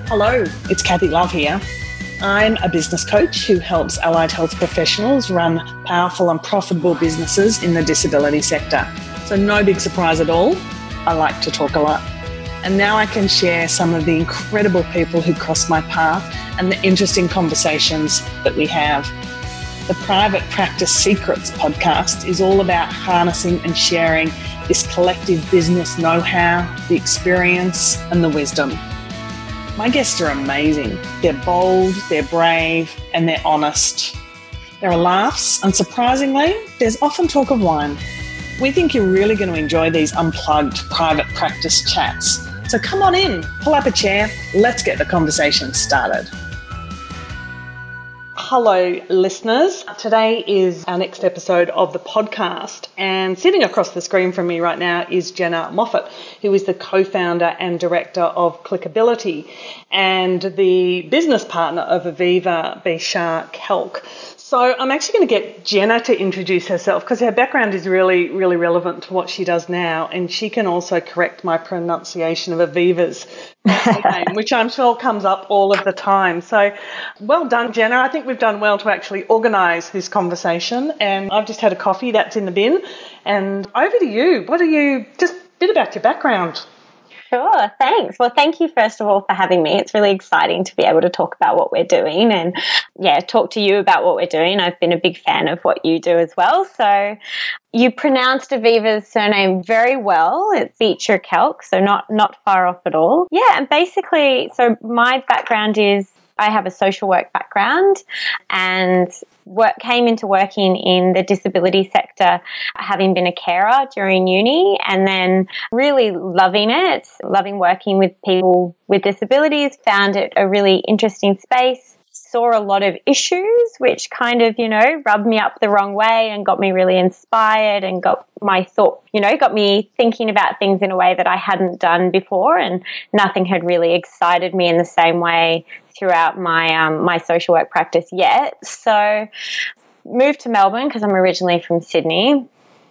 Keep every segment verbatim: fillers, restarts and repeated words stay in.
Hello, it's Kathy Love here. I'm a business coach who helps allied health professionals run powerful and profitable businesses in the disability sector. So no big surprise at all, I like to talk a lot. And now I can share some of the incredible people who cross my path and the interesting conversations that we have. The Private Practice Secrets podcast is all about harnessing and sharing this collective business know-how, the experience and the wisdom. My guests are amazing. They're bold, they're brave, and they're honest. There are laughs, and surprisingly, there's often talk of wine. We think you're really going to enjoy these unplugged private practice chats. So come on in, pull up a chair, let's get the conversation started. Hello, listeners. Today is our next episode of the podcast, and sitting across the screen from me right now is Jenna Moffat, who is the co-founder and director of Clickability and the business partner of Aviva Bishar Kelk. So I'm actually going to get Jenna to introduce herself because her background is really, really relevant to what she does now, and she can also correct my pronunciation of Aviva's name, which I'm sure comes up all of the time. So well done, Jenna. I think we've done well to actually organise this conversation, and I've just had a coffee that's in the bin. And over to you. What are you, just a bit about your background. Sure, thanks. Well, thank you first of all for having me. It's really exciting to be able to talk about what we're doing and, yeah, talk to you about what we're doing. I've been a big fan of what you do as well. So you pronounced Aviva's surname very well. It's Bishar Kelk, so not, not far off at all. Yeah, and basically, so my background is I have a social work background and work, came into working in the disability sector having been a carer during uni, and then really loving it, loving working with people with disabilities, found it a really interesting space, saw a lot of issues which kind of, you know, rubbed me up the wrong way and got me really inspired and got my thought, you know, got me thinking about things in a way that I hadn't done before, and nothing had really excited me in the same way throughout my um, my social work practice yet. So moved to Melbourne because I'm originally from Sydney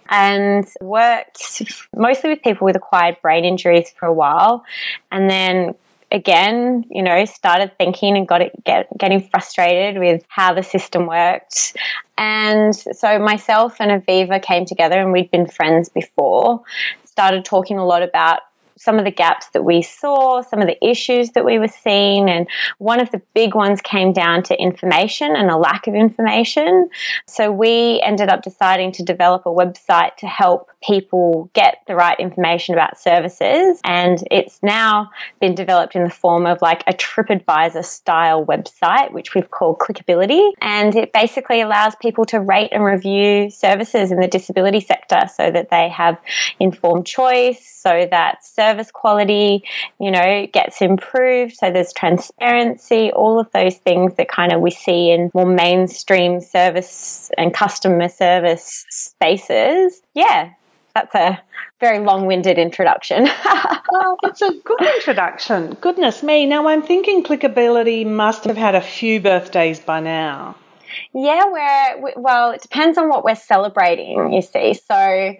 and worked mostly with people with acquired brain injuries for a while, and then again, you know, started thinking and got it, get, getting frustrated with how the system worked. And so myself and Aviva came together, and we'd been friends before, started talking a lot about some of the gaps that we saw, some of the issues that we were seeing, and one of the big ones came down to information and a lack of information. So we ended up deciding to develop a website to help people get the right information about services, and it's now been developed in the form of like a TripAdvisor style website, which we've called Clickability, and it basically allows people to rate and review services in the disability sector so that they have informed choice, so that service quality, you know, gets improved, so there's transparency, all of those things that kind of we see in more mainstream service and customer service spaces. Yeah, that's a very long-winded introduction. Well, it's a good introduction. Goodness me. Now I'm thinking Clickability must have had a few birthdays by now. Yeah, we're, well, it depends on what we're celebrating, you see. So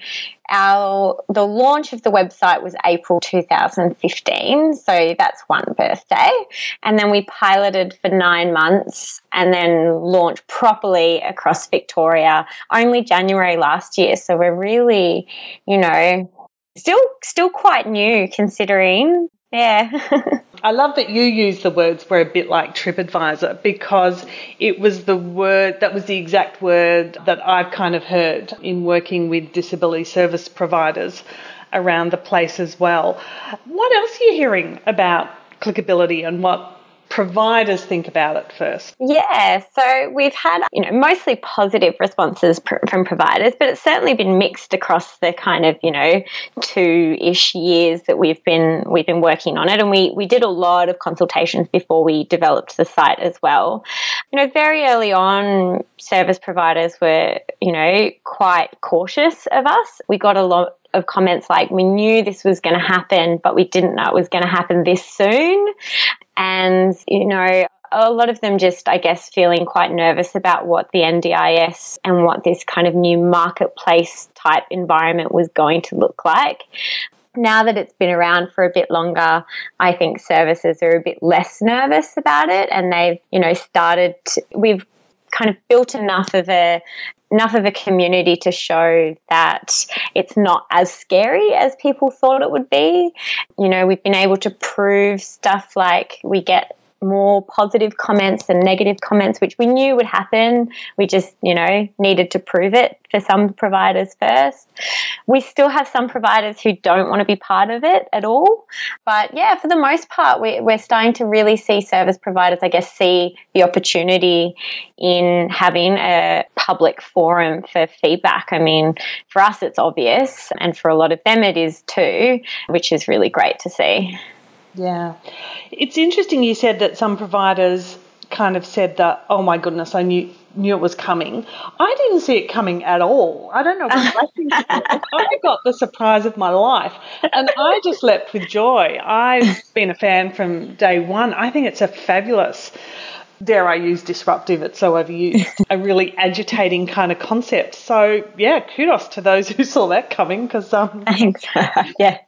our the launch of the website was April two thousand fifteen, so that's one birthday. And then we piloted for nine months and then launched properly across Victoria only January last year. So we're really, you know, still still quite new considering. Yeah. I love that you use the words "we're a bit like TripAdvisor" because it was the word, that was the exact word that I've kind of heard in working with disability service providers around the place as well. What else are you hearing about Clickability and what providers think about it first? Yeah, so we've had, you know, mostly positive responses pr- from providers, but it's certainly been mixed across the kind of, you know, two-ish years that we've been we've been working on it, and we we did a lot of consultations before we developed the site as well. You know, very early on, service providers were, you know, quite cautious of us. We got a lot of comments like, we knew this was going to happen, but we didn't know it was going to happen this soon. And, you know, a lot of them just, I guess, feeling quite nervous about what the N D I S and what this kind of new marketplace type environment was going to look like. Now that it's been around for a bit longer, I think services are a bit less nervous about it, and they've, you know, started to, we've kind of built enough of a enough of a community to show that it's not as scary as people thought it would be. You know, we've been able to prove stuff like we get more positive comments than negative comments, which we knew would happen. We just, you know, needed to prove it for some providers first. We still have some providers who don't want to be part of it at all. But yeah, for the most part, we, we're starting to really see service providers, I guess, see the opportunity in having a public forum for feedback. I mean, for us, it's obvious, and for a lot of them, it is too, which is really great to see. Yeah. It's interesting you said that some providers kind of said that, oh my goodness, I knew knew it was coming. I didn't see it coming at all. I don't know. I think I got the surprise of my life, and I just leapt with joy. I've been a fan from day one. I think it's a fabulous, dare I use disruptive, it's so overused, a really agitating kind of concept. So, yeah, kudos to those who saw that coming, because... Um, Thanks. Yeah.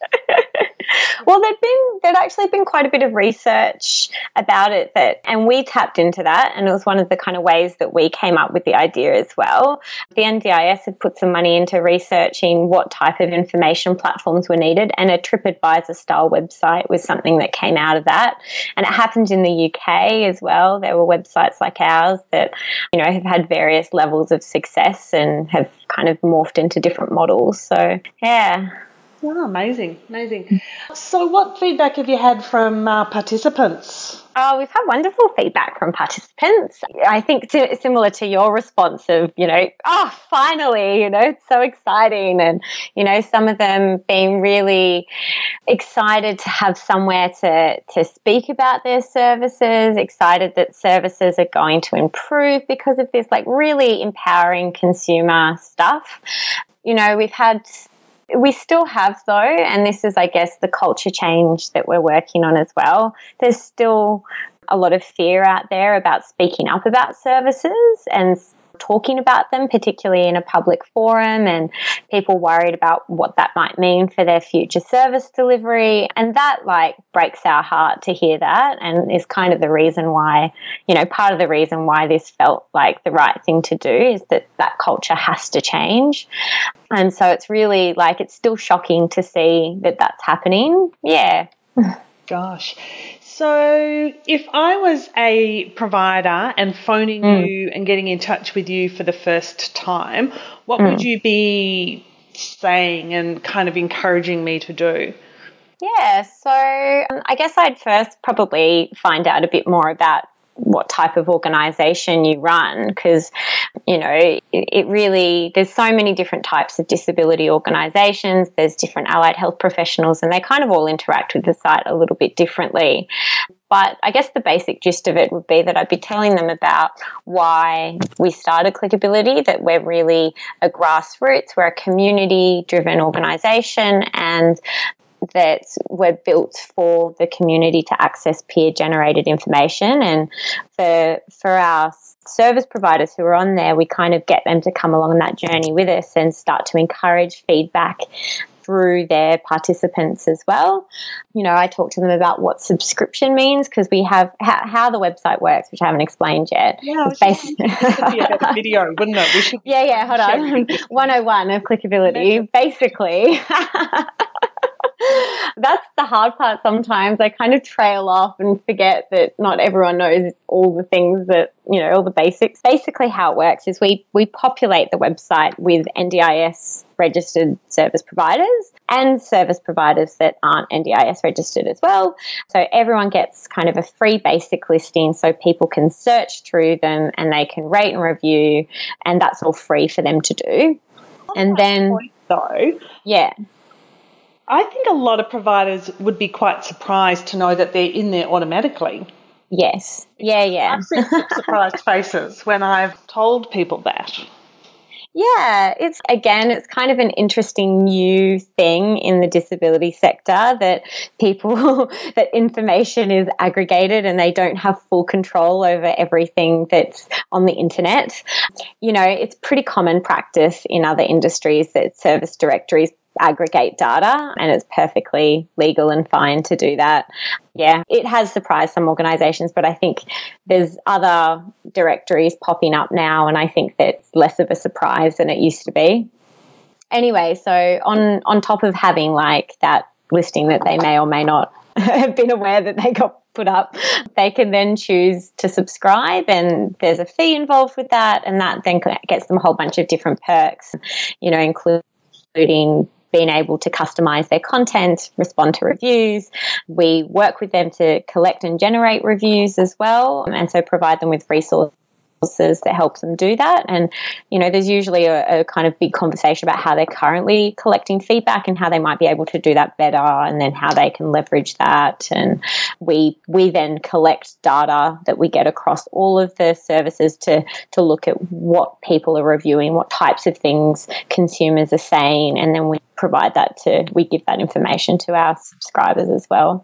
Well, there'd been there'd actually been quite a bit of research about it, that, and we tapped into that, and it was one of the kind of ways that we came up with the idea as well. The N D I S had put some money into researching what type of information platforms were needed, and a TripAdvisor style website was something that came out of that. And it happened in the U K as well. There were websites like ours that, you know, have had various levels of success and have kind of morphed into different models. So, yeah. Oh, amazing, amazing. So what feedback have you had from uh, participants? Oh, we've had wonderful feedback from participants. I think t- similar to your response of, you know, oh, finally, you know, it's so exciting. And, you know, some of them being really excited to have somewhere to, to speak about their services, excited that services are going to improve because of this, like really empowering consumer stuff. You know, we've had... We still have, though, and this is, I guess, the culture change that we're working on as well. There's still a lot of fear out there about speaking up about services and talking about them, particularly in a public forum, and people worried about what that might mean for their future service delivery. And that, like, breaks our heart to hear that, and is kind of the reason why, you know, part of the reason why this felt like the right thing to do is that that culture has to change. And so it's really, like, it's still shocking to see that that's happening. Yeah. Gosh. So if I was a provider and phoning mm. you and getting in touch with you for the first time, what mm. would you be saying and kind of encouraging me to do? Yeah, so um, I guess I'd first probably find out a bit more about what type of organisation you run, because, you know, it, it really, there's so many different types of disability organisations, there's different allied health professionals, and they kind of all interact with the site a little bit differently. But I guess the basic gist of it would be that I'd be telling them about why we started Clickability, that we're really a grassroots, we're a community-driven organisation, and that we're built for the community to access peer-generated information. And for for our service providers who are on there, we kind of get them to come along on that journey with us and start to encourage feedback through their participants as well. You know, I talk to them about what subscription means, because we have how, how the website works, which I haven't explained yet. Yeah, it's basically be a better video, wouldn't it? We should yeah, yeah, hold on. one oh one of Clickability. Basically, that's the hard part sometimes. I kind of trail off and forget that not everyone knows all the things that, you know, all the basics. Basically how it works is we, we populate the website with N D I S registered service providers and service providers that aren't N D I S registered as well. So everyone gets kind of a free basic listing so people can search through them and they can rate and review, and that's all free for them to do. On and that then, point, though, yeah. I think a lot of providers would be quite surprised to know that they're in there automatically. Yes. Yeah, yeah. I've seen some surprised faces when I've told people that. Yeah, it's, again, it's kind of an interesting new thing in the disability sector that people, that information is aggregated and they don't have full control over everything that's on the internet. You know, it's pretty common practice in other industries that service directories aggregate data, and it's perfectly legal and fine to do that. Yeah, it has surprised some organisations, but I think there's other directories popping up now, and I think that's less of a surprise than it used to be. Anyway, so on, on top of having like that listing that they may or may not have been aware that they got put up, they can then choose to subscribe, and there's a fee involved with that, and that then gets them a whole bunch of different perks, you know, including being able to customize their content, respond to reviews. We work with them to collect and generate reviews as well, and so provide them with resources that helps them do that. And, you know, there's usually a, a kind of big conversation about how they're currently collecting feedback and how they might be able to do that better, and then how they can leverage that. And we we then collect data that we get across all of the services to to look at what people are reviewing, what types of things consumers are saying, and then we provide that to, we give that information to our subscribers as well.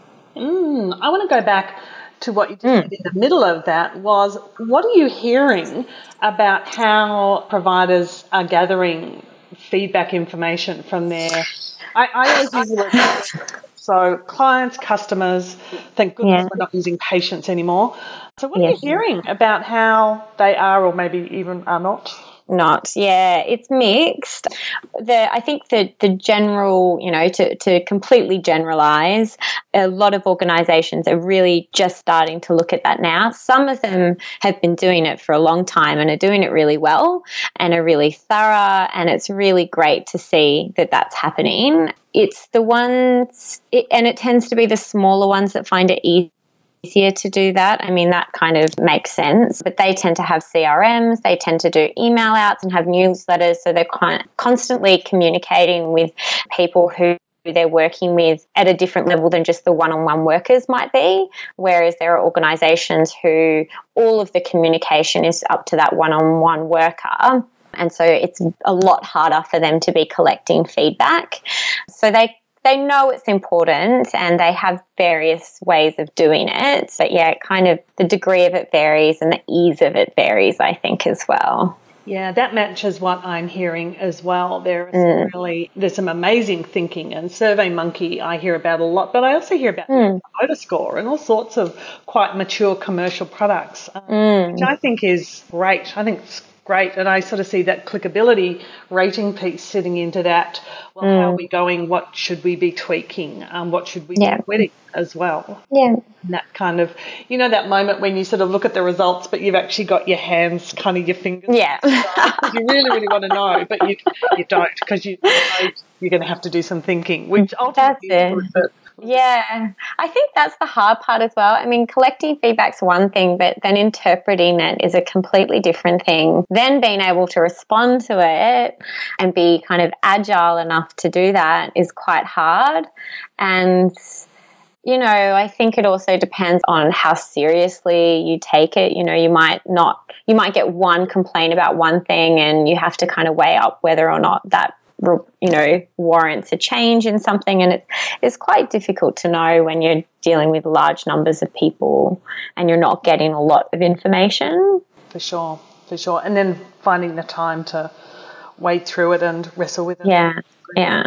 Mm, I want to go back to what you did mm. in the middle of that. Was what are you hearing about how providers are gathering feedback information from their, I, I always use the word, so clients, customers, thank goodness yeah. we're not using patients anymore. So what yes. are you hearing about how they are, or maybe even are not? Not, yeah, it's mixed. The I think that the general, you know, to, to completely generalize, a lot of organizations are really just starting to look at that now. Some of them have been doing it for a long time and are doing it really well and are really thorough, and it's really great to see that that's happening. It's the ones, it, and it tends to be the smaller ones that find it easy. easier to do that. I mean, that kind of makes sense, but they tend to have C R Ms, they tend to do email outs and have newsletters, so they're con- constantly communicating with people who they're working with at a different level than just the one-on-one workers might be, whereas there are organisations who all of the communication is up to that one-on-one worker, and so it's a lot harder for them to be collecting feedback. So they They know it's important, and they have various ways of doing it. But yeah, kind of the degree of it varies and the ease of it varies, I think, as well. Yeah, that matches what I'm hearing as well. There is mm. really, there's some amazing thinking, and SurveyMonkey I hear about a lot, but I also hear about mm. Motorscore and all sorts of quite mature commercial products, um, mm. which I think is great. I think it's great, and I sort of see that clickability rating piece sitting into that. Well, mm. how are we going? What should we be tweaking? Um, what should we yeah. be quitting as well? Yeah. And that kind of, you know, that moment when you sort of look at the results, but you've actually got your hands, kind of your fingers. Yeah. Because you really, really want to know, but you you don't, because you know you're going to have to do some thinking, which ultimately That's is good. Yeah, I think that's the hard part as well. I mean, collecting feedback's one thing, but then interpreting it is a completely different thing. Then being able to respond to it and be kind of agile enough to do that is quite hard. And, you know, I think it also depends on how seriously you take it. You know, you might not, you might get one complaint about one thing, and you have to kind of weigh up whether or not that, you know, warrants a change in something. And it's, it's quite difficult to know when you're dealing with large numbers of people and you're not getting a lot of information. For sure, for sure. And then finding the time to wade through it and wrestle with it. Yeah, yeah.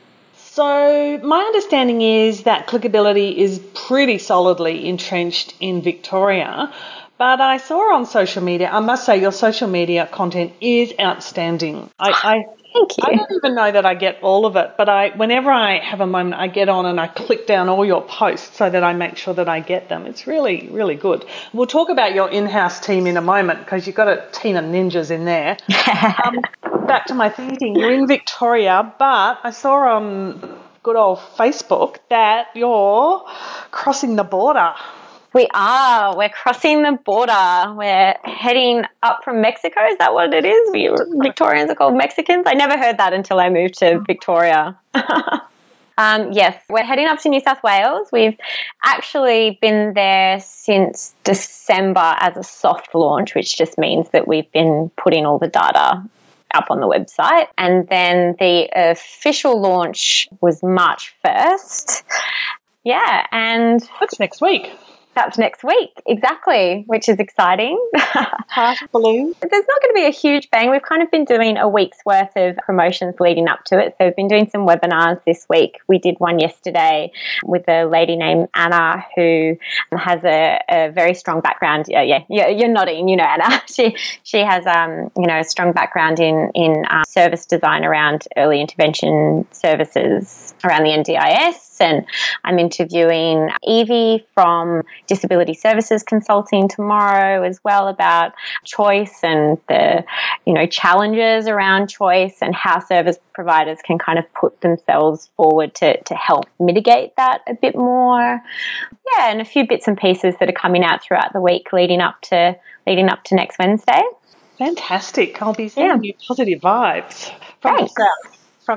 So my understanding is that clickability is pretty solidly entrenched in Victoria, but I saw on social media, I must say your social media content is outstanding. I, I Thank you. I don't even know that I get all of it, but I, whenever I have a moment, I get on and I click down all your posts so that I make sure that I get them. It's really, really good. We'll talk about your in-house team in a moment, because you've got a team of ninjas in there. um, back to my thinking, you're in Victoria, but I saw on good old Facebook that you're crossing the border. We are. We're crossing the border. We're heading up from Mexico. Is that what it is? We, Victorians are called Mexicans? I never heard that until I moved to Victoria. um, yes, we're heading up to New South Wales. We've actually been there since December as a soft launch, which just means that we've been putting all the data up on the website. And then the official launch was March first. Yeah, and that's next week. That's next week, exactly, which is exciting. Half balloon. There's not going to be a huge bang. We've kind of been doing a week's worth of promotions leading up to it. So we've been doing some webinars this week. We did one yesterday with a lady named Anna who has a, a very strong background. Yeah, yeah, yeah, you're nodding. You know Anna. She she has um you know a strong background in in um, service design around early intervention services around the N D I S. And I'm interviewing Evie from Disability Services Consulting tomorrow as well about choice and the, you know, challenges around choice and how service providers can kind of put themselves forward to, to help mitigate that a bit more. Yeah, and a few bits and pieces that are coming out throughout the week leading up to leading up to next Wednesday. Fantastic. I'll be sending yeah. you positive vibes from Thanks. the south. From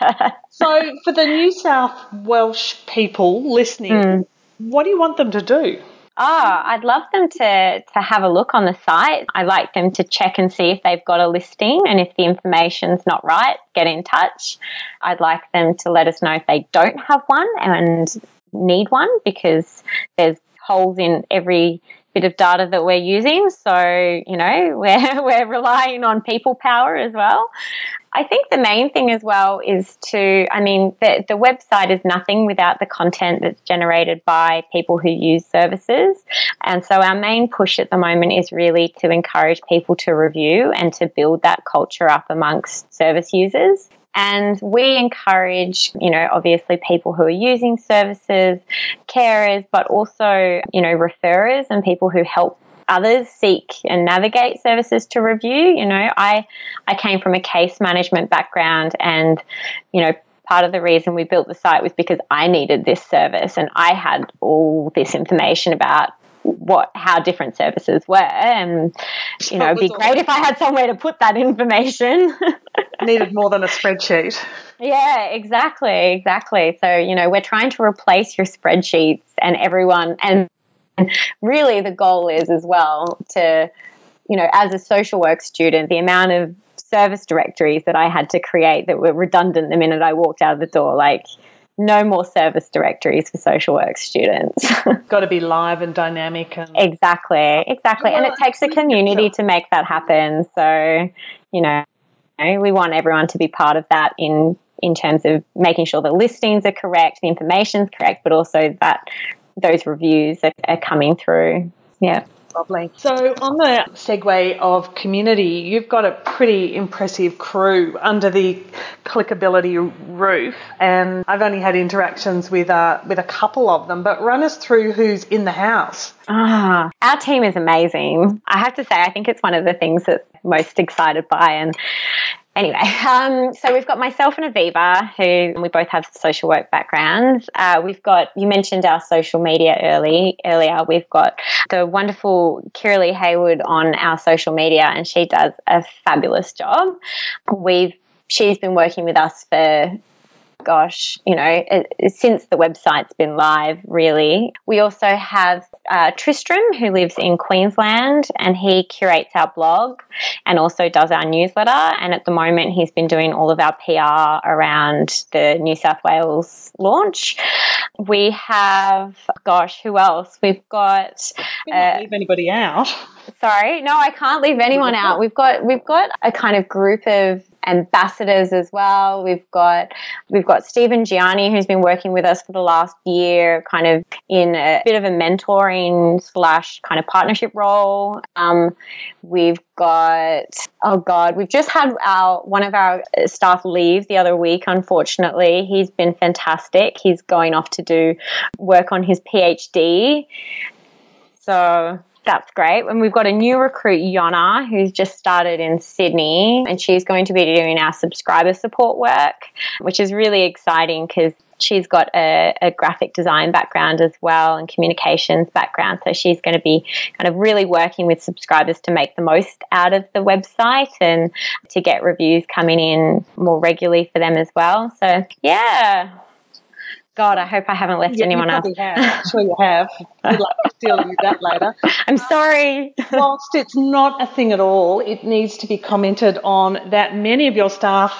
so for the New South Welsh people listening, mm. what do you want them to do? Oh, I'd love them to, to have a look on the site. I'd like them to check and see if they've got a listing, and if the information's not right, get in touch. I'd like them to let us know if they don't have one and need one, because there's holes in every bit of data that we're using. So, you know, we're, we're relying on people power as well. I think the main thing as well is to, I mean, the, the website is nothing without the content that's generated by people who use services. And so our main push at the moment is really to encourage people to review and to build that culture up amongst service users. And we encourage, you know, obviously people who are using services, carers, but also, you know, referrers and people who help others seek and navigate services to review. You know, I I came from a case management background, and, you know, part of the reason we built the site was because I needed this service and I had all this information about what how different services were, and, you know, it'd be great if I had somewhere to put that information. Needed more than a spreadsheet. Yeah, exactly, exactly. So, you know, we're trying to replace your spreadsheets and everyone, and really the goal is as well to, you know, as a social work student, the amount of service directories that I had to create that were redundant the minute I walked out of the door, like, no more service directories for social work students. Got to be live and dynamic. And exactly, exactly. And it takes a community to make that happen. So, you know, we want everyone to be part of that in, in terms of making sure the listings are correct, the information's correct, but also that those reviews are, are coming through. Yeah. Lovely. So on the segue of community, you've got a pretty impressive crew under the Clickability roof, and I've only had interactions with uh, with a couple of them, but run us through who's in the house. Ah, our team is amazing. I have to say, I think it's one of the things that I'm most excited by. And Anyway, um, so we've got myself and Aviva, who we both have social work backgrounds. Uh, we've got, you mentioned our social media early earlier. We've got the wonderful Kiralee Hayward on our social media, and she does a fabulous job. We've she's been working with us for, gosh, you know, since the website's been live, really. We also have uh, Tristram, who lives in Queensland, and he curates our blog and also does our newsletter. And at the moment, he's been doing all of our P R around the New South Wales launch. We have, gosh, who else? We've got. You can't uh, leave anybody out. Sorry, no, I can't leave anyone out. We've got we've got a kind of group of ambassadors as well. We've got we've got Stephen Gianni, who's been working with us for the last year, kind of in a bit of a mentoring slash kind of partnership role. Um, we've got oh god, we've just had our one of our staff leave the other week. Unfortunately, he's been fantastic. He's going off to do work on his PhD. So that's great. And we've got a new recruit, Yona, who's just started in Sydney, and she's going to be doing our subscriber support work, which is really exciting because she's got a, a graphic design background as well and communications background. So she's going to be kind of really working with subscribers to make the most out of the website and to get reviews coming in more regularly for them as well. So, yeah. God, I hope I haven't left yeah, anyone you else. Have. I'm sure you have. We'd like to deal with that later. I'm sorry. Whilst it's not a thing at all, it needs to be commented on that many of your staff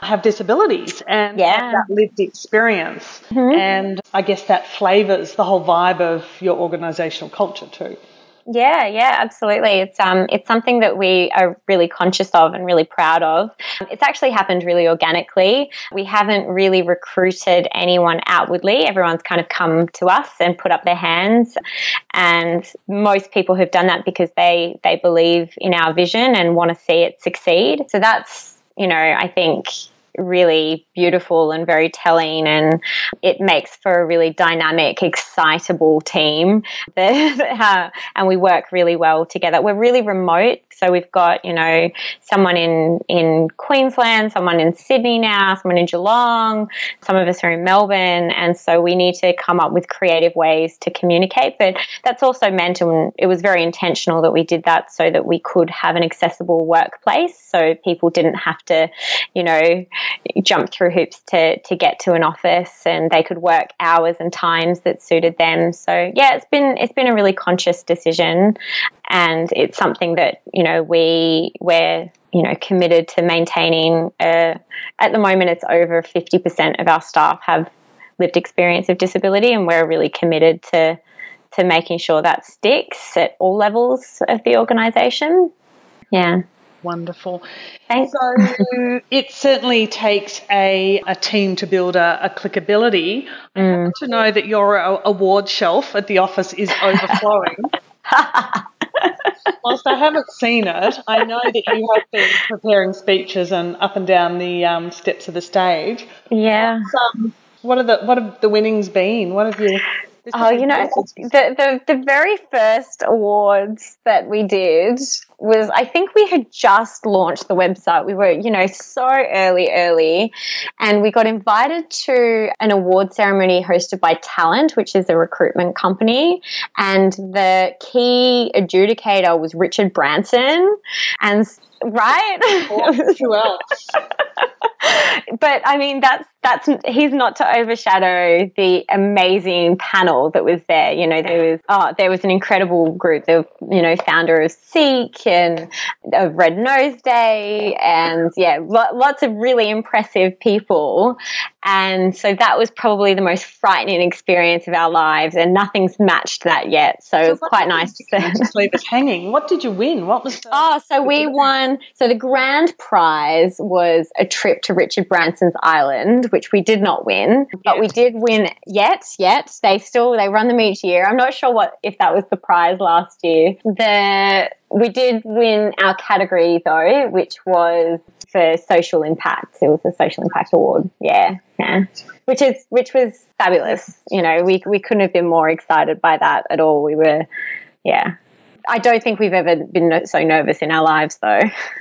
have disabilities and yeah. have that lived experience. Mm-hmm. And I guess that flavours the whole vibe of your organisational culture too. Yeah, yeah, absolutely. It's um, it's something that we are really conscious of and really proud of. It's actually happened really organically. We haven't really recruited anyone outwardly. Everyone's kind of come to us and put up their hands, and most people have done that because they they believe in our vision and want to see it succeed. So that's, you know, I think really beautiful and very telling, and it makes for a really dynamic, excitable team that, uh, and we work really well together. We're really remote, so we've got, you know, someone in in Queensland, someone in Sydney now, someone in Geelong, some of us are in Melbourne, and so we need to come up with creative ways to communicate. But that's also meant, and it was very intentional that we did that so that we could have an accessible workplace, so people didn't have to, you know, jump through hoops to to get to an office, and they could work hours and times that suited them. So yeah, it's been it's been a really conscious decision, and it's something that, you know, we we're you know committed to maintaining. Uh, at the moment, it's over fifty percent of our staff have lived experience of disability, and we're really committed to to making sure that sticks at all levels of the organisation. Yeah. Wonderful. Thanks. So it certainly takes a, a team to build a, a clickability. I Mm. want to know that your award shelf at the office is overflowing. Whilst I haven't seen it, I know that you have been preparing speeches and up and down the um, steps of the stage. Yeah. Um, what are the what have the winnings been? What have you? Oh, you know, the, the the very first awards that we did was, I think we had just launched the website. We were, you know, so early, early, and we got invited to an award ceremony hosted by Talent, which is a recruitment company, and the key adjudicator was Richard Branson, and right? Who else? But I mean, that's that's he's not to overshadow the amazing panel that was there. You know, there was oh, there was an incredible group. The you know founder of Seek and of Red Nose Day, and yeah, lo- lots of really impressive people. And so that was probably the most frightening experience of our lives, and nothing's matched that yet. So, so it was quite nice to just leave us hanging. What did you win? What was the- oh, so we won. So the grand prize was a trip to Richard Branson's island, which we did not win, but yeah. we did win yet. Yet they still they run them each year. I'm not sure what if that was the prize last year. The we did win our category though, which was for social impact. It was a social impact award. Yeah, yeah. Which is which was fabulous. You know, we we couldn't have been more excited by that at all. We were, yeah. I don't think we've ever been so nervous in our lives, though.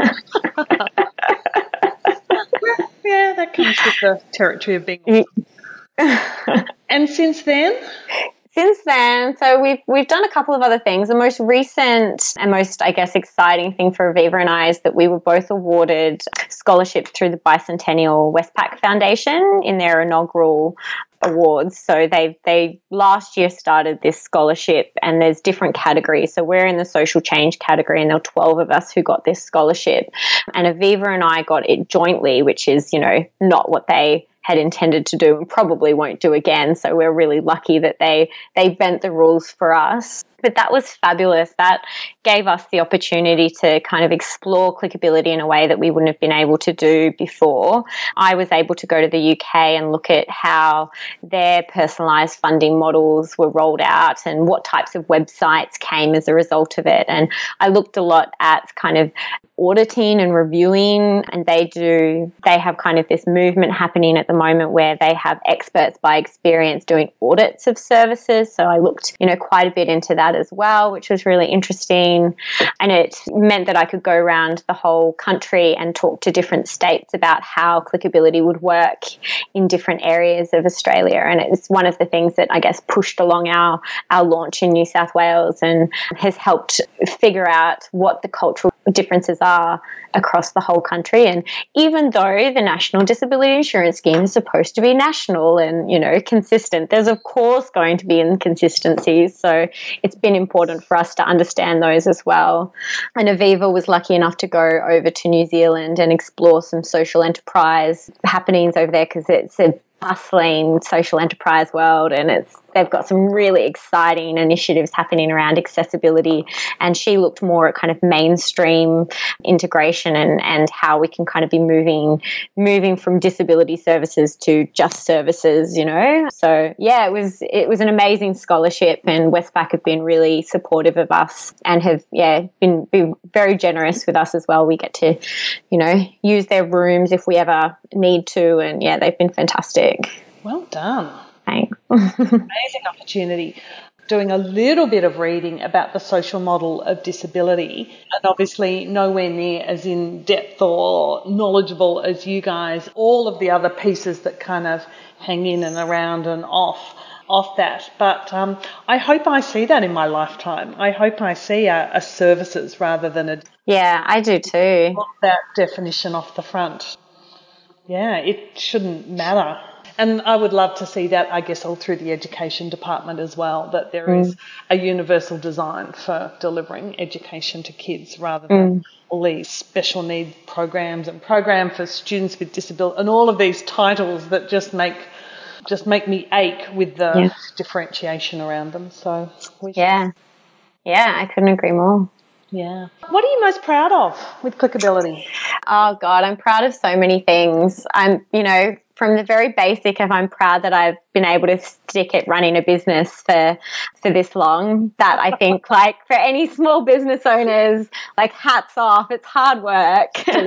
Yeah, that comes with the territory of being. And since then? Since then, so we've we've done a couple of other things. The most recent and most, I guess, exciting thing for Aviva and I is that we were both awarded scholarships through the Bicentennial Westpac Foundation in their inaugural awards. So they they last year started this scholarship, and there's different categories. So we're in the social change category, and there were twelve of us who got this scholarship. And Aviva and I got it jointly, which is, you know, not what they had intended to do and probably won't do again. So we're really lucky that they they bent the rules for us. But that was fabulous. That gave us the opportunity to kind of explore clickability in a way that we wouldn't have been able to do before. I was able to go to the U K and look at how their personalised funding models were rolled out and what types of websites came as a result of it. And I looked a lot at kind of auditing and reviewing, and they do, they have kind of this movement happening at the moment where they have experts by experience doing audits of services. So I looked, you know, quite a bit into that as well, which was really interesting. And it meant that I could go around the whole country and talk to different states about how clickability would work in different areas of Australia. And it's one of the things that I guess pushed along our, our launch in New South Wales and has helped figure out what the cultural differences are across the whole country. And even though the National Disability Insurance Scheme is supposed to be national and, you know, consistent, there's of course going to be inconsistencies. So it's been important for us to understand those as well. And Aviva was lucky enough to go over to New Zealand and explore some social enterprise happenings over there, because it's a bustling social enterprise world, and it's they've got some really exciting initiatives happening around accessibility. And she looked more at kind of mainstream integration and, and how we can kind of be moving moving from disability services to just services, you know. So yeah, it was it was an amazing scholarship, and Westpac have been really supportive of us and have yeah been, been very generous with us as well. We get to, you know, use their rooms if we ever need to, and yeah, they've been fantastic. Well done. Thanks. Amazing opportunity. Doing a little bit of reading about the social model of disability, and obviously nowhere near as in depth or knowledgeable as you guys, all of the other pieces that kind of hang in and around and off off that. But um, I hope I see that in my lifetime. I hope I see a, a services rather than a... Yeah, I do too. That definition off the front. Yeah, it shouldn't matter. And I would love to see that, I guess, all through the education department as well, that there mm. is a universal design for delivering education to kids rather than mm. all these special need programs and program for students with disability and all of these titles that just make just make me ache with the yeah. differentiation around them. So we yeah, yeah, I couldn't agree more. Yeah. What are you most proud of with Clickability? Oh, God, I'm proud of so many things. I'm, you know, from the very basic of I'm proud that I've been able to stick at running a business for for this long. That I think, like, for any small business owners, like, hats off. It's hard work.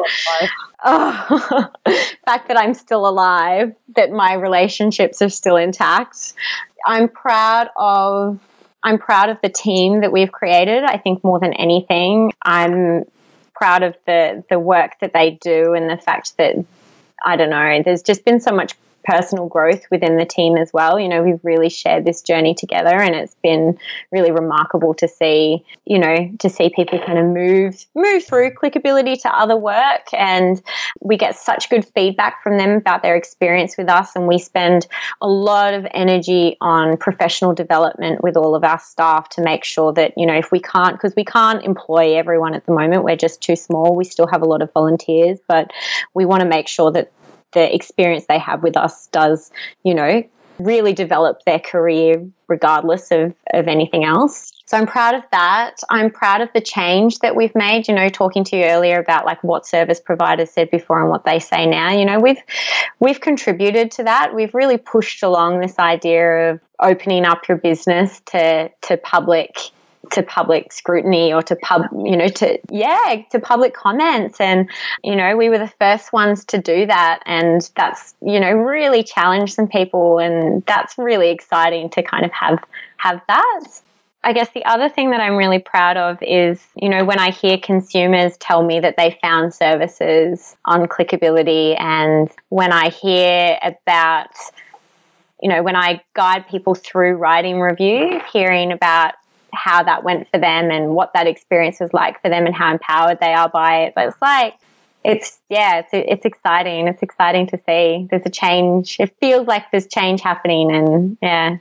Oh, the fact that I'm still alive, that my relationships are still intact. I'm proud of I'm proud of the team that we've created. I think more than anything, I'm proud of the the work that they do, and the fact that, I don't know, there's just been so much personal growth within the team as well. You know, we've really shared this journey together, and it's been really remarkable to see, you know, to see people kind of move move through Clickability to other work, and we get such good feedback from them about their experience with us, and we spend a lot of energy on professional development with all of our staff to make sure that, you know, if we can't, because we can't employ everyone at the moment, we're just too small, we still have a lot of volunteers, but we want to make sure that the experience they have with us does, you know, really develop their career regardless of, of anything else. So I'm proud of that. I'm proud of the change that we've made, you know, talking to you earlier about like what service providers said before and what they say now. You know, we've we've contributed to that. We've really pushed along this idea of opening up your business to to public to public scrutiny or to pub, you know, to, yeah, to public comments. And, you know, we were the first ones to do that. And that's, you know, really challenged some people. And that's really exciting to kind of have, have that. I guess the other thing that I'm really proud of is, you know, when I hear consumers tell me that they found services on Clickability, and when I hear about, you know, when I guide people through writing review, hearing about how that went for them and what that experience was like for them and how empowered they are by it. But it's like, it's, yeah, it's it's exciting. It's exciting to see there's a change. It feels like there's change happening, and yeah.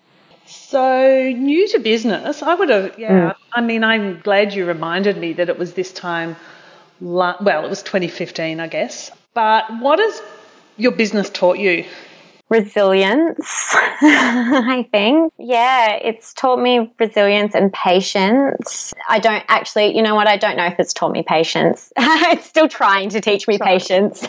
So new to business, I would have, yeah, mm. I mean, I'm glad you reminded me that it was this time, well, it was twenty fifteen, I guess. But what has your business taught you? Resilience, I think. Yeah, it's taught me resilience and patience. I don't actually, you know what, I don't know if it's taught me patience. It's still trying to teach me Sorry. patience.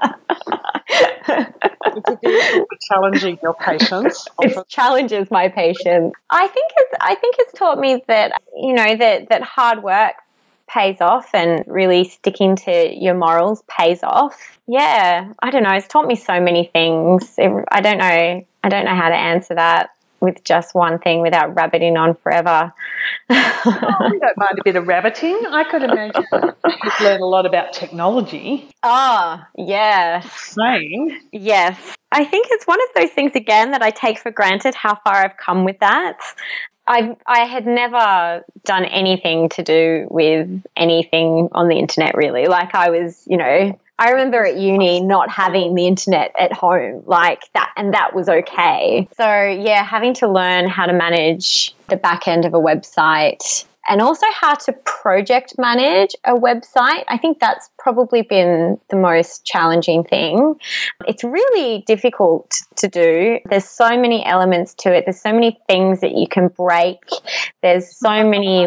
It's challenging your patience. It challenges my patience. I think it's I think it's taught me that, you know, that that hard work pays off, and really sticking to your morals pays off. Yeah, I don't know. It's taught me so many things. It, I don't know. I don't know how to answer that with just one thing without rabbiting on forever. Oh, we don't mind a bit of rabbiting. I could imagine you've learned a lot about technology. Ah, oh, yes. Same. Yes. I think it's one of those things, again, that I take for granted how far I've come with that. I I had never done anything to do with anything on the internet, really. Like I was, you know, I remember at uni not having the internet at home like that, and that was okay. So yeah, having to learn how to manage the back end of a website and also how to project manage a website. I think that's probably been the most challenging thing. It's really difficult to do. There's so many elements to it. There's so many things that you can break. There's so many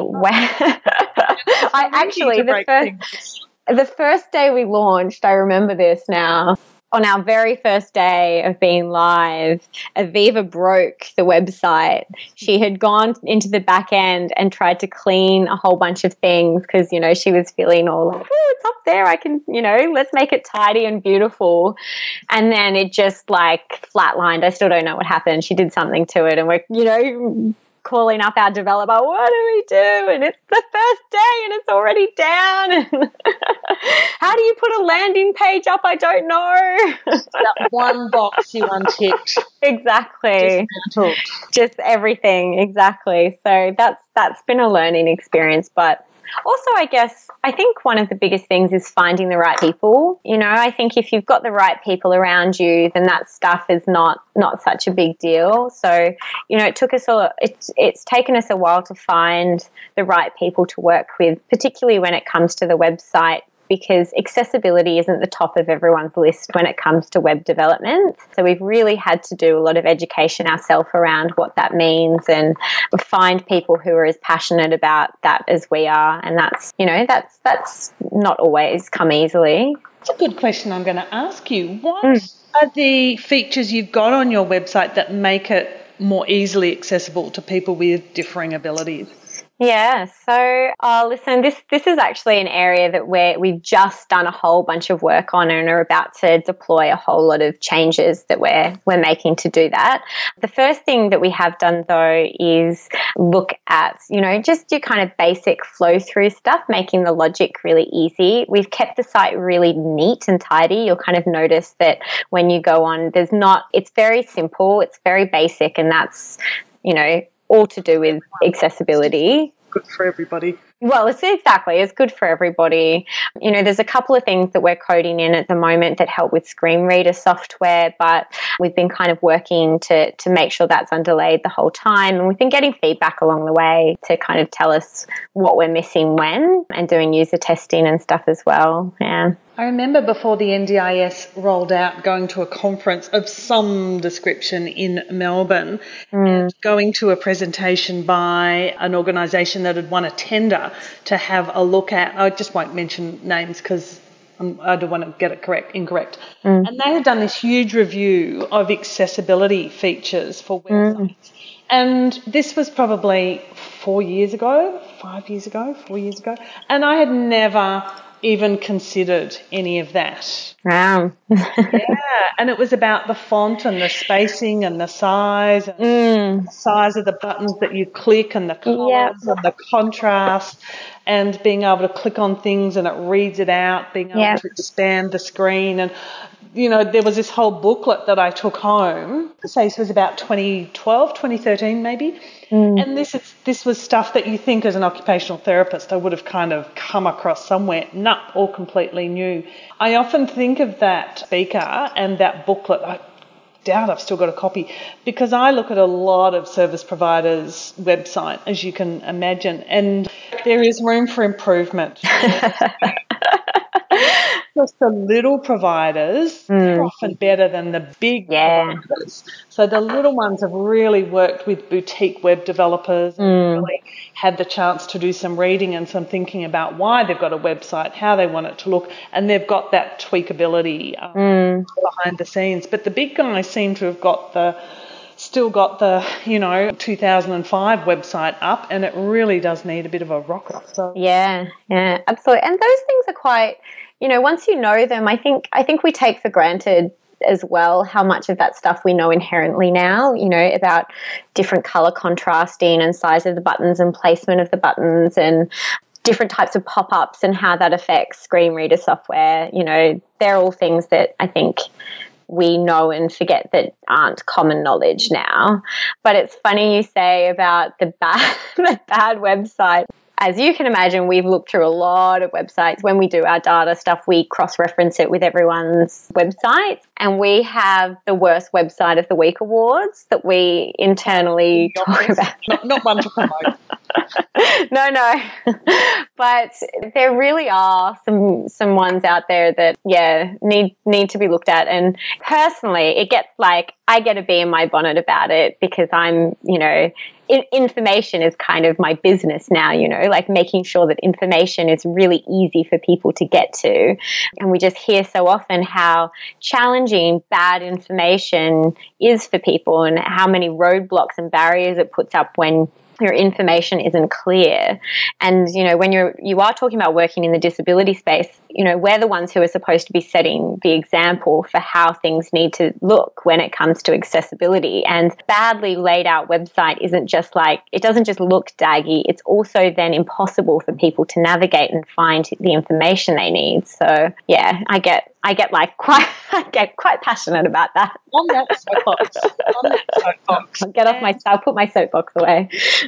I actually the first the first day we launched, I remember this now. On our very first day of being live, Aviva broke the website. She had gone into the back end and tried to clean a whole bunch of things because, you know, she was feeling all like, oh, it's up there. I can, you know, let's make it tidy and beautiful. And then it just like flatlined. I still don't know what happened. She did something to it and we're, you know, calling up our developer, what do we do? And it's the first day and it's already down. How do you put a landing page up? I don't know. That one box you unticked. Exactly. Just, Just everything. Exactly. So that's that's been a learning experience. But also, I guess, I think one of the biggest things is finding the right people. You know, I think if you've got the right people around you, then that stuff is not not such a big deal. So, you know, it took us a, it's it's taken us a while to find the right people to work with, particularly when it comes to the website, because accessibility isn't the top of everyone's list when it comes to web development. So we've really had to do a lot of education ourselves around what that means and find people who are as passionate about that as we are. And that's, you know, that's that's not always come easily. That's a good question I'm going to ask you. What mm. are the features you've got on your website that make it more easily accessible to people with differing abilities? Yeah, so uh, listen, this this is actually an area that we're, we've just done a whole bunch of work on and are about to deploy a whole lot of changes that we're we're making to do that. The first thing that we have done, though, is look at, you know, just your kind of basic flow-through stuff, making the logic really easy. We've kept the site really neat and tidy. You'll kind of notice that when you go on, there's not, it's very simple, it's very basic, and that's, you know, all to do with accessibility. Good for everybody. Well, it's exactly, it's good for everybody. You know, there's a couple of things that we're coding in at the moment that help with screen reader software, but we've been kind of working to to make sure that's underlaid the whole time. And we've been getting feedback along the way to kind of tell us what we're missing when, and doing user testing and stuff as well. Yeah. I remember before the N D I S rolled out, going to a conference of some description in Melbourne, mm. and going to a presentation by an organisation that had won a tender to have a look at. I just won't mention names because I don't want to get it correct, incorrect. Mm. And they had done this huge review of accessibility features for websites. Mm. And this was probably four years ago, five years ago, four years ago. And I had never even considered any of that. Wow. Yeah, and it was about the font and the spacing and the size and mm. the size of the buttons that you click and the colours yep. and the contrast and being able to click on things and it reads it out, being able yep. to expand the screen. And, you know, there was this whole booklet that I took home. Say this was about twenty twelve, twenty thirteen maybe. Mm. And this is this was stuff that you think as an occupational therapist I would have kind of come across somewhere. Nah, all completely new. I often think of that speaker and that booklet. I doubt I've still got a copy because I look at a lot of service providers' website, as you can imagine, and there is room for improvement. Just the little providers mm. are often better than the big yeah. providers. So the little ones have really worked with boutique web developers and mm. really had the chance to do some reading and some thinking about why they've got a website, how they want it to look, and they've got that tweakability um, mm. behind the scenes. But the big guys seem to have got the still got the, you know, two thousand five website up, and it really does need a bit of a rocker. So yeah, yeah, absolutely. And those things are quite, you know, once you know them, I think I think we take for granted as well how much of that stuff we know inherently now, you know, about different color contrasting and size of the buttons and placement of the buttons and different types of pop-ups and how that affects screen reader software. You know, they're all things that I think we know and forget that aren't common knowledge now. But it's funny you say about the bad, the bad website. As you can imagine, we've looked through a lot of websites. When we do our data stuff, we cross-reference it with everyone's websites. And we have the worst website of the week awards that we internally talk about. Not, not one to promote. No, no. But there really are some some ones out there that, yeah, need need to be looked at. And personally, it gets like, I get a bee in my bonnet about it because I'm, you know, information is kind of my business now, you know, like making sure that information is really easy for people to get to. And we just hear so often how challenging bad information is for people and how many roadblocks and barriers it puts up when your information isn't clear. And, you know, when you're, you are talking about working in the disability space, you know, we're the ones who are supposed to be setting the example for how things need to look when it comes to accessibility. And badly laid out website isn't just like, it doesn't just look daggy, it's also then impossible for people to navigate and find the information they need. So yeah, I get I get like quite I get quite passionate about that. On that soapbox. On that soapbox. I'll get off my I'll put my soapbox away.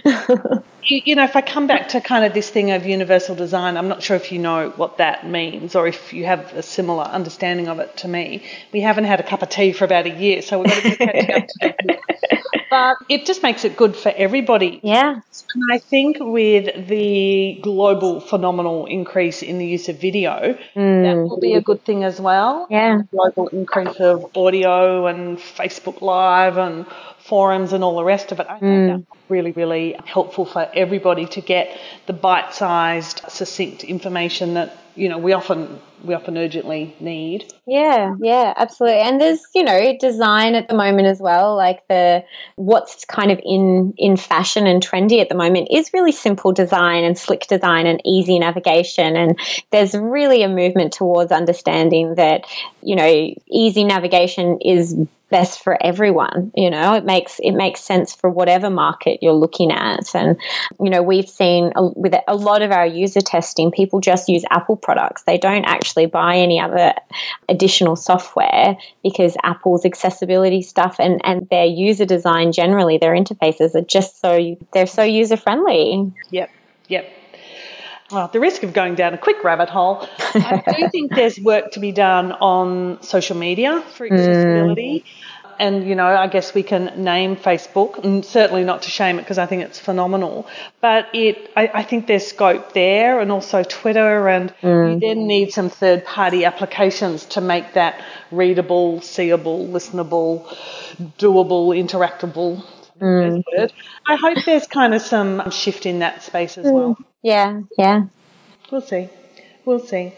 you, you know, if I come back to kind of this thing of universal design, I'm not sure if you know what that means or if you have a similar understanding of it to me. We haven't had a cup of tea for about a year, so we've got to get catching up today. But it just makes it good for everybody. Yeah. And I think with the global phenomenal increase in the use of video, mm. that will be a good thing as well. Yeah. The global increase of audio and Facebook Live and forums and all the rest of it. I think mm. that's really, really helpful for everybody to get the bite-sized, succinct information that, you know, we often we often urgently need. Yeah, yeah, absolutely. And there's, you know, design at the moment as well, like the what's kind of in in fashion and trendy at the moment is really simple design and slick design and easy navigation. And there's really a movement towards understanding that, you know, easy navigation is best for everyone. You know, it makes it makes sense for whatever market you're looking at. And, you know, we've seen a, with a lot of our user testing, people just use Apple products. They don't actually buy any other additional software because Apple's accessibility stuff and, and their user design generally, their interfaces are just so, they're so user friendly. Yep, yep. Well, at the risk of going down a quick rabbit hole, I do think there's work to be done on social media for accessibility. Mm. And, you know, I guess we can name Facebook, and certainly not to shame it because I think it's phenomenal. But it, I, I think there's scope there, and also Twitter, and mm. you then need some third-party applications to make that readable, seeable, listenable, doable, interactable. Mm. Word. I hope there's kind of some shift in that space as mm. well. Yeah, yeah. We'll see. We'll see.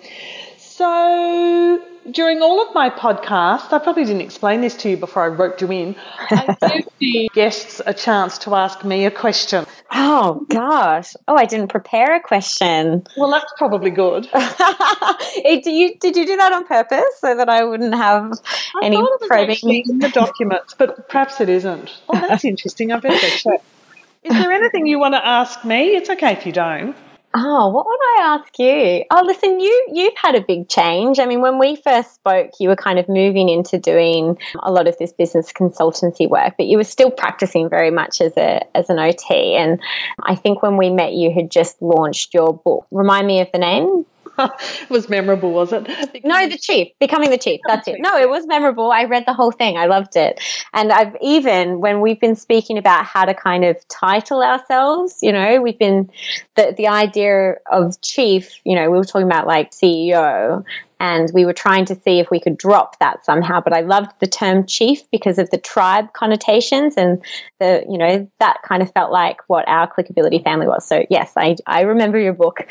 So during all of my podcasts, I probably didn't explain this to you before I roped you in, I give the guests a chance to ask me a question. Oh, gosh. Oh, I didn't prepare a question. Well, that's probably good. Did you did you do that on purpose so that I wouldn't have I any thought it was probing? actually in the documents, but perhaps it isn't. Oh, that's interesting. I better go check. Is there anything you want to ask me? It's okay if you don't. Oh, what would I ask you? Oh, listen, you, you've had a big change. I mean, when we first spoke, you were kind of moving into doing a lot of this business consultancy work, but you were still practicing very much as a as an O T. And I think when we met, you had just launched your book. Remind me of the name. It was memorable, was it? Becoming no, the chief, becoming the chief. That's it. No, it was memorable. I read the whole thing. I loved it. And I've even, when we've been speaking about how to kind of title ourselves, you know, we've been, the, the idea of chief, you know, we were talking about like C E O, and we were trying to see if we could drop that somehow. But I loved the term chief because of the tribe connotations, and the, you know, that kind of felt like what our Clickability family was. So yes, I, I remember your book.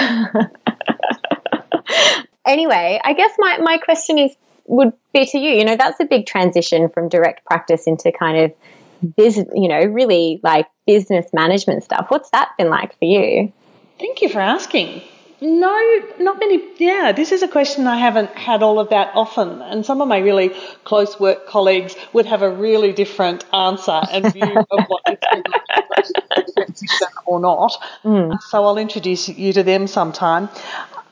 Anyway, I guess my, my question is would be to you. You know, that's a big transition from direct practice into kind of business, you know, really like business management stuff. What's that been like for you? Thank you for asking. No, not many. Yeah, this is a question I haven't had all of that often, and some of my really close work colleagues would have a really different answer and view of what it's been like or not. Mm. So I'll introduce you to them sometime.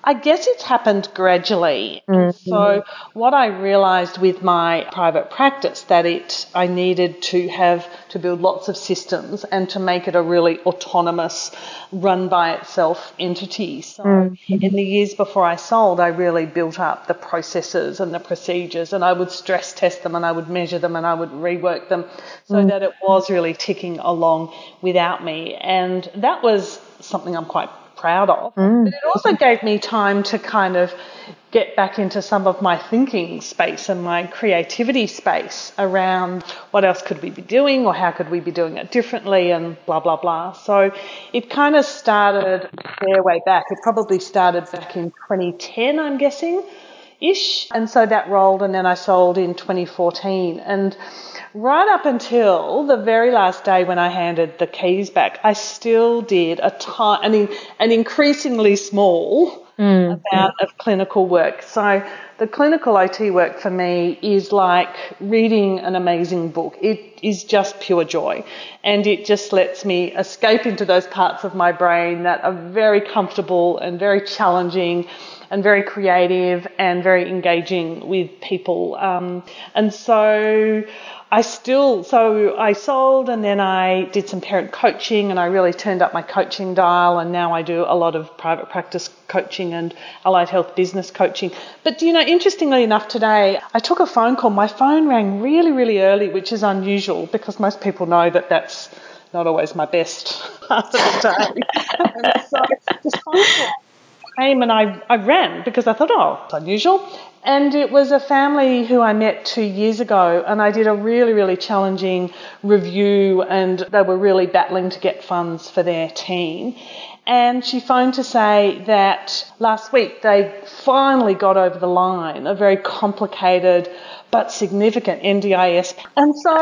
I guess it's happened gradually. Mm-hmm. So what I realised with my private practice that it I needed to have to build lots of systems and to make it a really autonomous, run by itself entity. So mm-hmm. in the years before I sold, I really built up the processes and the procedures, and I would stress test them and I would measure them and I would rework them so mm-hmm. that it was really ticking along without me. And that was something I'm quite proud of. Mm. But it also gave me time to kind of get back into some of my thinking space and my creativity space around what else could we be doing or how could we be doing it differently and blah, blah, blah. So it kind of started a fair way back. It probably started back in twenty ten, I'm guessing, ish. And so that rolled, and then I sold in twenty fourteen. And right up until the very last day when I handed the keys back, I still did a ton, an, an increasingly small mm. amount of clinical work. So the clinical O T work for me is like reading an amazing book. It is just pure joy, and it just lets me escape into those parts of my brain that are very comfortable and very challenging and very creative and very engaging with people. Um, and so I still, so I sold, and then I did some parent coaching, and I really turned up my coaching dial, and now I do a lot of private practice coaching and allied health business coaching. But, you know, interestingly enough today, I took a phone call. My phone rang really, really early, which is unusual because most people know that that's not always my best part of the day. And so this phone call came and I, I ran because I thought, oh, it's unusual. And it was a family who I met two years ago, and I did a really, really challenging review, and they were really battling to get funds for their teen. And she phoned to say that last week they finally got over the line a very complicated but significant N D I S. And so,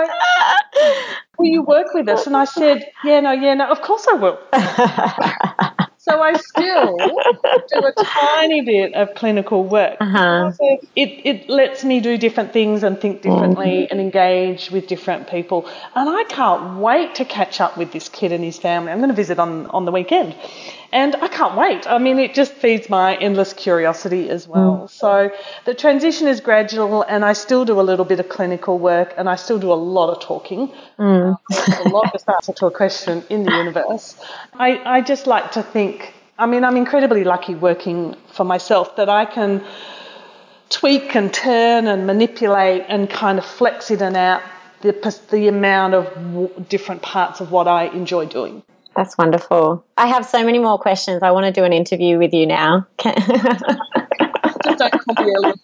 will you work with us? And I said, yeah, no, yeah, no, of course I will. So I still do a tiny bit of clinical work. Uh-huh. So it, it lets me do different things and think differently mm-hmm. and engage with different people. And I can't wait to catch up with this kid and his family. I'm going to visit on, on the weekend. And I can't wait. I mean, it just feeds my endless curiosity as well. Mm. So the transition is gradual, and I still do a little bit of clinical work, and I still do a lot of talking. Mm. Uh, a lot of answer to a question in the universe. I, I just like to think, I mean, I'm incredibly lucky working for myself that I can tweak and turn and manipulate and kind of flex in and out the, the amount of w- different parts of what I enjoy doing. That's wonderful. I have so many more questions. I want to do an interview with you now. Just don't call me early.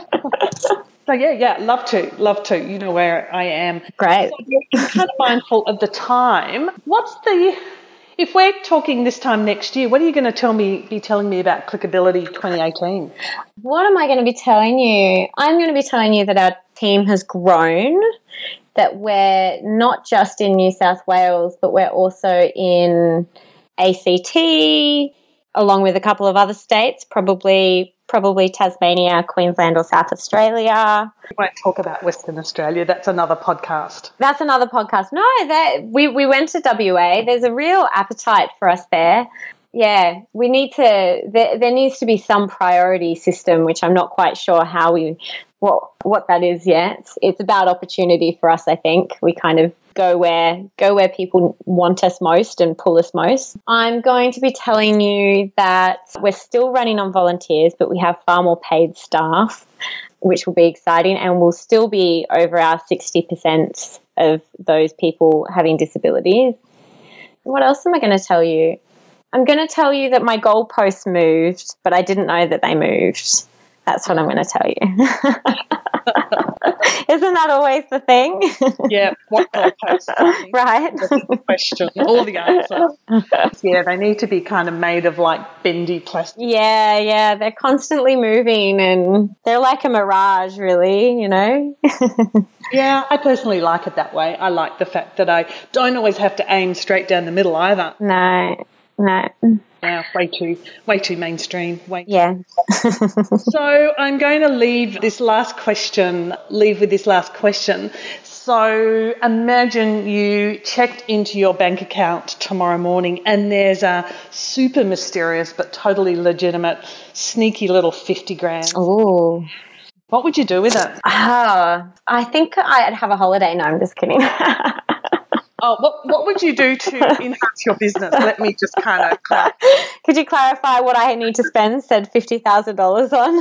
So yeah, yeah, love to, love to. You know where I am. Great. So I'm kind of mindful of the time. What's the, if we're talking this time next year, what are you going to tell me, be telling me about Clickability twenty eighteen? What am I going to be telling you? I'm going to be telling you that our team has grown, that we're not just in New South Wales, but we're also in A C T, along with a couple of other states, probably probably Tasmania, Queensland or South Australia. We won't talk about Western Australia. That's another podcast. That's another podcast. No, that we, we went to W A. There's a real appetite for us there. Yeah, we need to, there, there needs to be some priority system, which I'm not quite sure how we, what what that is yet. It's about opportunity for us, I think. We kind of go where go where people want us most and pull us most. I'm going to be telling you that we're still running on volunteers, but we have far more paid staff, which will be exciting, and we'll still be over our sixty percent of those people having disabilities. What else am I going to tell you? I'm going to tell you that my goalposts moved, but I didn't know that they moved. That's what I'm going to tell you. Isn't that always the thing? Yeah, what goalposts? Right. The question, all the answers. Yeah, they need to be kind of made of like bendy plastic. Yeah, yeah, they're constantly moving, and they're like a mirage, really, you know? Yeah, I personally like it that way. I like the fact that I don't always have to aim straight down the middle either. No. No. Yeah, way too, way too mainstream. Way too yeah. So I'm going to leave this last question, leave with this last question. So imagine you checked into your bank account tomorrow morning and there's a super mysterious but totally legitimate, sneaky little fifty grand. Oh. What would you do with it? Ah, I think I'd have a holiday. No, I'm just kidding. Oh, what what would you do to enhance your business? Let me just kind of clarify. Could you clarify what I need to spend said fifty thousand dollars on?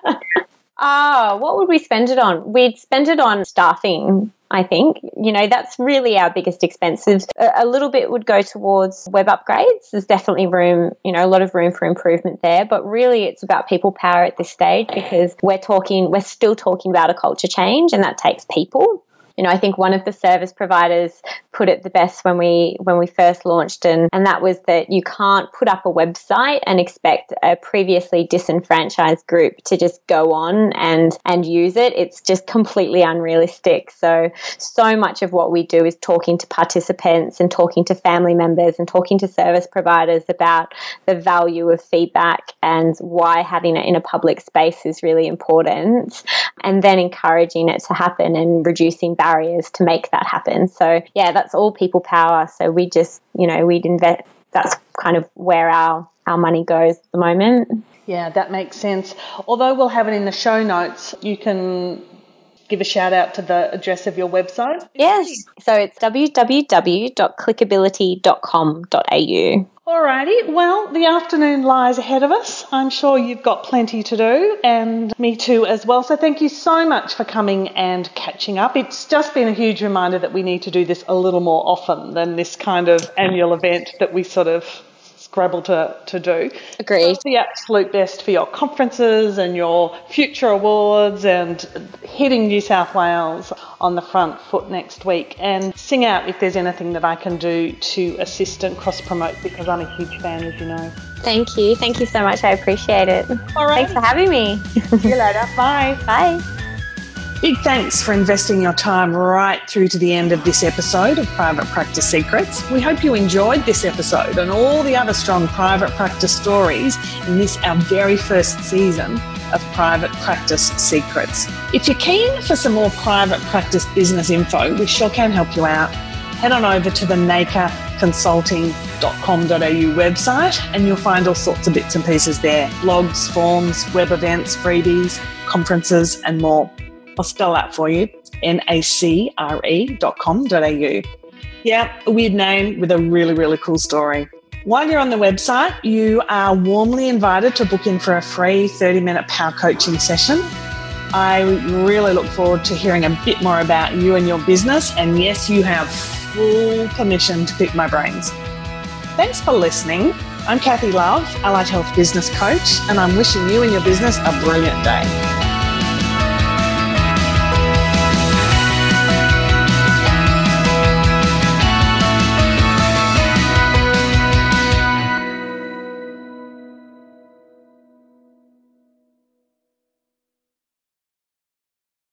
Ah, what would we spend it on? We'd spend it on staffing, I think. You know, that's really our biggest expenses. A, a little bit would go towards web upgrades. There's definitely room, you know, a lot of room for improvement there. But really it's about people power at this stage, because we're talking, we're still talking about a culture change, and that takes people. You know, I think one of the service providers put it the best when we when we first launched, and, and that was that you can't put up a website and expect a previously disenfranchised group to just go on and, and use it. It's just completely unrealistic. So, so much of what we do is talking to participants and talking to family members and talking to service providers about the value of feedback and why having it in a public space is really important, and then encouraging it to happen and reducing barriers to make that happen. So yeah, that's all people power. So we just, you know, we'd invest, that's kind of where our, our money goes at the moment. Yeah, that makes sense. Although we'll have it in the show notes, you can give a shout out to the address of your website. Yes. So it's w w w dot clickability dot com dot a u. Alrighty, well, the afternoon lies ahead of us. I'm sure you've got plenty to do, and me too as well. So thank you so much for coming and catching up. It's just been a huge reminder that we need to do this a little more often than this kind of annual event that we sort of scrabble to, to do. Agreed. So the absolute best for your conferences and your future awards, and hitting New South Wales on the front foot next week. And sing out if there's anything that I can do to assist and cross-promote, because I'm a huge fan, as you know. Thank you. Thank you so much. I appreciate it. All right. Thanks for having me. See you later. Bye. Bye. Big thanks for investing your time right through to the end of this episode of Private Practice Secrets. We hope you enjoyed this episode and all the other strong private practice stories in this, our very first season of Private Practice Secrets. If you're keen for some more private practice business info, we sure can help you out. Head on over to the naker consulting dot com dot a u website and you'll find all sorts of bits and pieces there. Blogs, forms, web events, freebies, conferences and more. I'll spell that for you, N A C R E dot com dot a u. Yeah, a weird name with a really, really cool story. While you're on the website, you are warmly invited to book in for a free thirty-minute power coaching session. I really look forward to hearing a bit more about you and your business, and yes, you have full permission to pick my brains. Thanks for listening. I'm Kathy Love, Allied Health Business Coach, and I'm wishing you and your business a brilliant day.